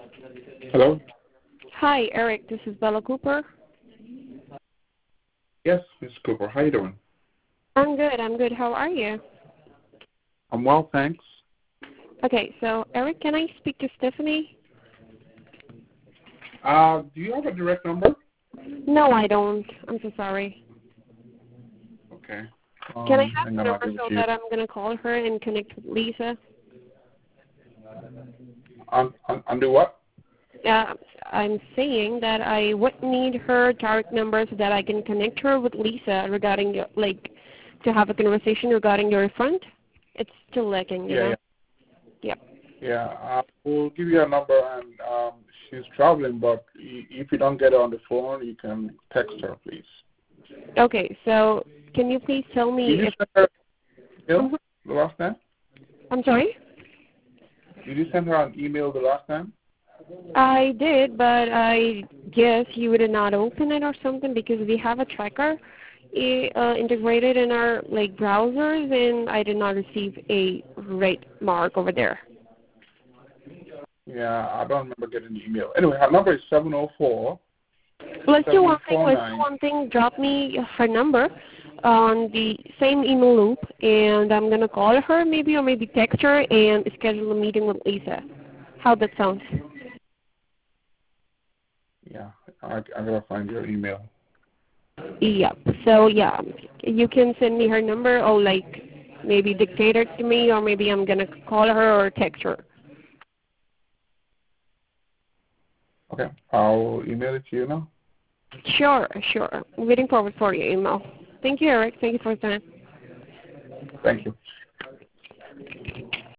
Hello? Hi, Eric. This is Bella Cooper. Yes, Ms. Cooper. How you doing? I'm good. I'm good. How are you? I'm well, thanks. Okay, so Eric, can I speak to Stephanie? Do you have a direct number? No, I don't. I'm so sorry. Okay. Can I have Hang the on, I'll number give it so to you. that I'm going to call her and connect with Lisa? Under what? I'm saying that I would need her direct number so that I can connect her with Lisa regarding, to have a conversation regarding your refund. It's still lacking, you know? Yeah. Yeah, we'll give you a number, and she's traveling, but if you don't get her on the phone, you can text her, please. Okay, so can you please tell me Did you if... send her an email the last time? I'm sorry? Did you send her an email the last time? I did, but I guess you would not open it or something because we have a tracker integrated in our browsers, and I did not receive a red mark over there. Yeah, I don't remember getting the email. Anyway, her number is 704. Let's do one thing. 749. Drop me her number on the same email loop, and I'm gonna call her maybe or maybe text her and schedule a meeting with Lisa. How that sounds? Yeah, I gotta find your email. Yep. So yeah, you can send me her number or maybe dictate it to me, or maybe I'm gonna call her or text her. Okay, I'll email it to you now. Sure. I'm waiting forward for your email. Thank you, Eric. Thank you for your time. Thank you.